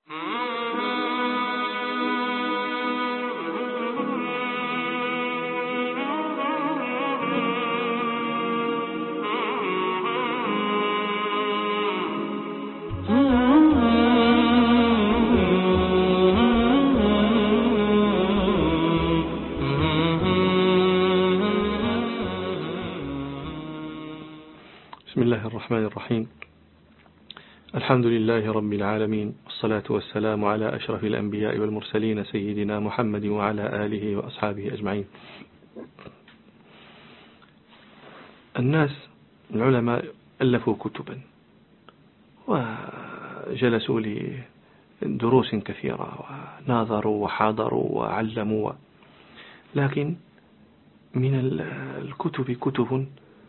بسم الله الرحمن الرحيم. الحمد لله رب العالمين، والصلاة والسلام على أشرف الأنبياء والمرسلين سيدنا محمد وعلى آله وأصحابه أجمعين. الناس العلماء ألفوا كتبا وجلسوا لدروس كثيرة وناظروا وحاضروا وعلموا، لكن من الكتب كتب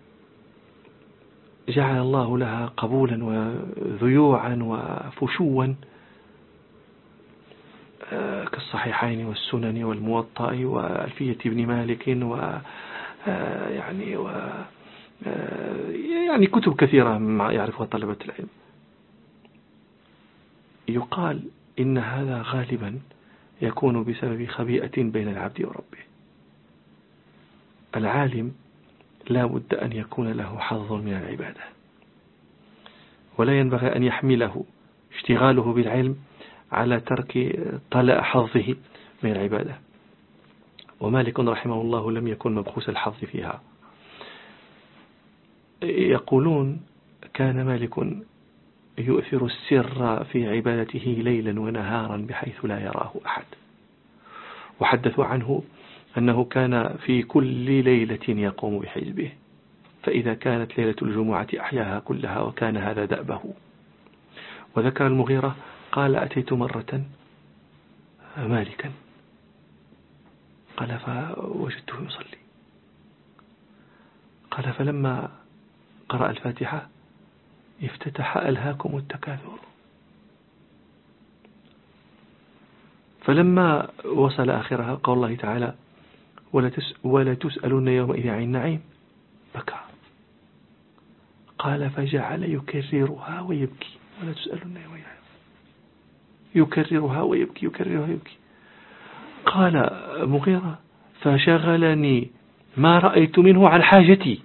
جعل الله لها قبولا وذيوعا وفشوا كالصحيحين والسنن والموطأ وألفية ابن مالك يعني كتب كثيرة ما يعرفها طلبة العلم. يقال إن هذا غالبا يكون بسبب خبيئة بين العبد وربه. العالم لا بد أن يكون له حظ من العبادة، ولا ينبغي أن يحمله اشتغاله بالعلم على ترك طلاء حظه من العبادة. ومالك رحمه الله لم يكن مبخوس الحظ فيها. يقولون كان مالك يؤثر السر في عبادته ليلا ونهارا بحيث لا يراه أحد، وحدثوا عنه أنه كان في كل ليلة يقوم بحزبه، فإذا كانت ليلة الجمعة أحياها كلها، وكان هذا دأبه. وذكر المغيرة قال أتيت مرة مالكا، قال فوجدته يصلي، قال فلما قرأ الفاتحة افتتح ألهاكم التكاثر، فلما وصل آخرها قال الله تعالى ولا تسألون يومئذ عن النعيم بكى، قال فجعل يكررها ويبكي، ولا تسألون يومئذ، يكررها ويبكي يكررها ويبكي. قال مغيرة فشغلني ما رأيت منه عن حاجتي،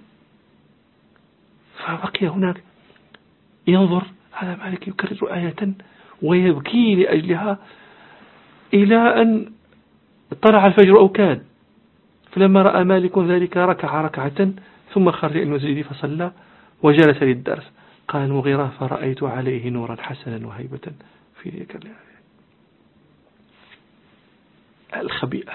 فبقي هناك ينظر على مالك يكرر آية ويبكي لأجلها إلى أن طلع الفجر أو كاد. فلما رأى مالك ذلك ركع ركعة ثم خرج إلى المسجد فصلى وجلس للدرس. قال المغيرة فرأيت عليه نورا حسنا وهيبة في ذلك الخبيئة.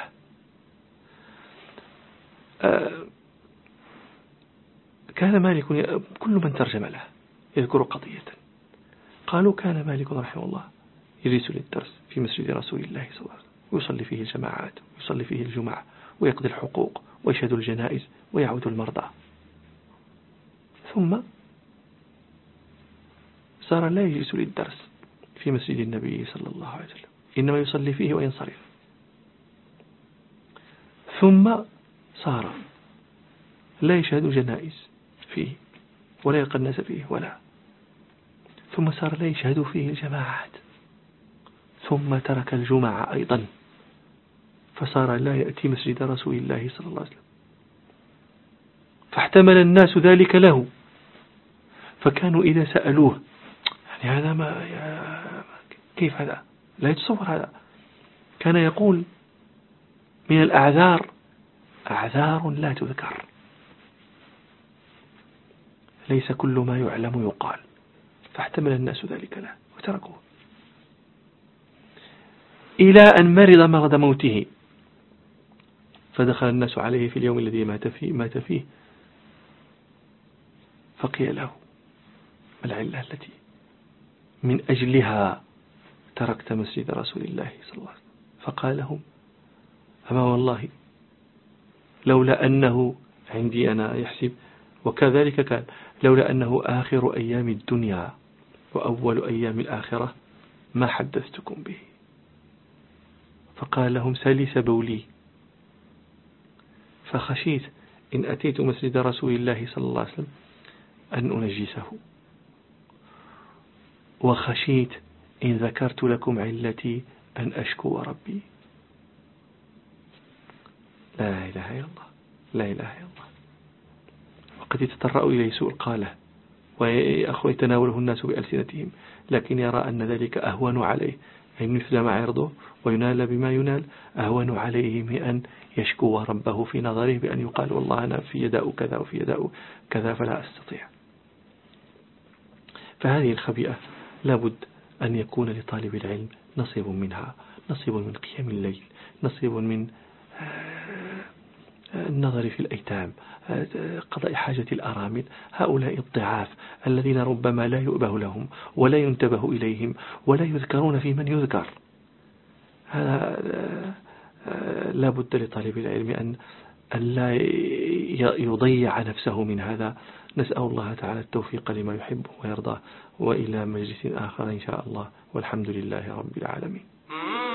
كان مالك كل من ترجم له يذكر قضية. قالوا كان مالك رحمه الله يجلس للدرس في مسجد رسول الله صلى الله عليه وسلم، ويصلي فيه الجماعات ويصلي فيه الجمعة ويقضي الحقوق ويشهد الجنائز ويعود المرضى، ثم صار لا يجلس للدرس في مسجد النبي صلى الله عليه وسلم، إنما يصلي فيه وينصرف. ثم صار لا يشهد جنائز فيه ولا يلقى الناس فيه ثم صار لا يشهد فيه الجماعات، ثم ترك الجمعة أيضا، فصار لا يأتي مسجد رسول الله صلى الله عليه وسلم، فاحتمل الناس ذلك له. فكانوا إذا سألوه يعني هذا كيف هذا؟ لا يتصور هذا. كان يقول من الأعذار أعذار لا تذكر، ليس كل ما يعلم يقال، فاحتمل الناس ذلك له وتركوه إلى أن مرض مرض موته، فدخل الناس عليه في اليوم الذي مات فيه فقيل له العلة التي من أجلها تركت مسجد رسول الله صلى الله عليه وسلم، فقال لهم أما والله لولا أنه عندي أنا يحسب، وكذلك كان، لولا أنه آخر أيام الدنيا وأول أيام الآخرة ما حدثتكم به. فقال لهم سلس بولي، فخشيت إن أتيت مسجد رسول الله صلى الله عليه وسلم أن أنجسه، وخشيت إن ذكرت لكم علتي أن أشكو ربي. لا إله إلا الله، لا إله إلا الله. وقد يتطرأ إليه سوء القالة ويتناوله الناس بألسنتهم، لكن يرى أن ذلك أهون عليه، أي مثل ما عرضه وينال بما ينال، أهون عليه من أن يشكو ربه في نظره بأن يقال والله أنا في يداء كذا وفي يداء كذا فلا أستطيع. فهذه الخبيئة لابد أن يكون لطالب العلم نصيب منها، نصيب من قيام الليل، نصيب من النظر في الأيتام، قضاء حاجة الأرامل، هؤلاء الضعاف الذين ربما لا يؤبه لهم ولا ينتبه إليهم ولا يذكرون في من يذكر. هذا لا بد لطالب العلم أن لا يضيع نفسه من هذا. نسأل الله تعالى التوفيق لما يحبه ويرضاه، وإلى مجلس آخر إن شاء الله، والحمد لله رب العالمين.